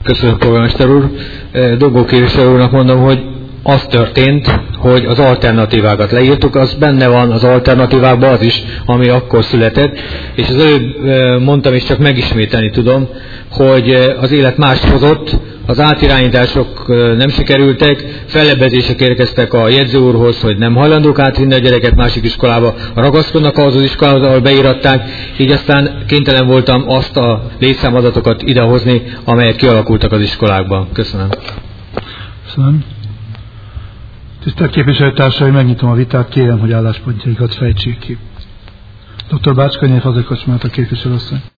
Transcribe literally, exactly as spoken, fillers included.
Köszönöm, polgármester úr. Dogó képviselő úrnak mondom, hogy az történt, hogy az alternatívákat leírtuk, az benne van az alternatívákban az is, ami akkor született, és az előbb mondtam, és csak megismételni tudom, hogy az élet mást hozott, az átirányítások nem sikerültek, fellebbezések érkeztek a jegyző úrhoz, hogy nem hajlandók átvinni a gyereket másik iskolába, ragaszkodnak ahhoz az iskolához, ahol beíratták, így aztán kénytelen voltam azt a létszámadatokat idehozni, amelyek kialakultak az iskolákban. Köszönöm. Köszönöm. Tisztelt képviselőtársaim, megnyitom a vitát, kérem, hogy álláspontjaikat fejtsék ki. doktor Bácskanyai Fazekas Márta képviselőasszony.